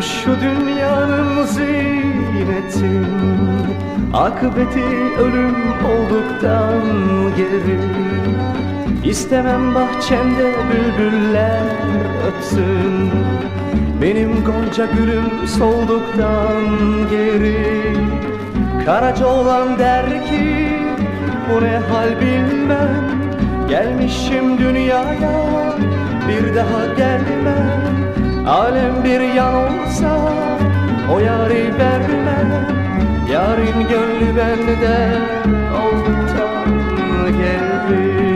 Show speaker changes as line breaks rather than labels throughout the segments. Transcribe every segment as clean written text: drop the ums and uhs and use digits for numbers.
Şu dünyanın ziyneti, akıbeti ölüm olduktan geri. İstemem bahçemde bülbüller ötsün, benim gonca gülüm solduktan geri. Karaca olan der ki bu ne hal bilmem, gelmişim dünyaya bir daha gelmem. Alem bir yan olsa o yâri vermem, yarın gönlü bende olduktan geri.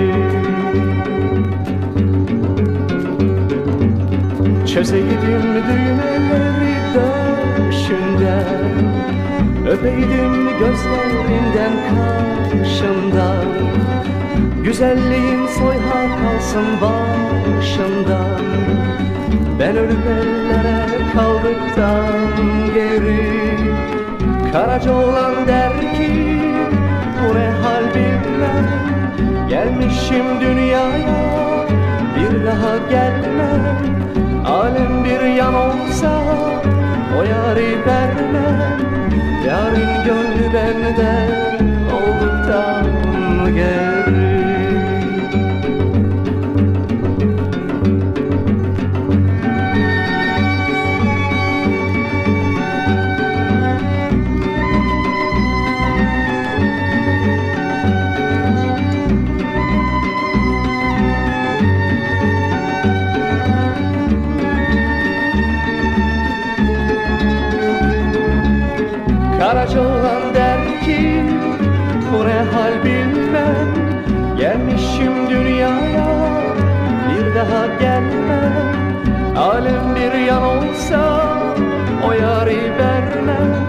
Çözeydim düğmeleri döşünden, öpeydim gözlerinden karşından. Güzelliğin soyha kalsın başından, ben ölüp ellere kaldıktan geri. Karaca olan der ki bu ne hal bilmem, gelmişim dünyaya bir daha gelmem. Alem bir yan olsa o yâri vermem, yarın gönlü bende olduktan geri. Karaca olan der ki bu ne hal bilmem, gelmişim dünyaya bir daha gelmem. Alem bir yan olsa o yâri vermem,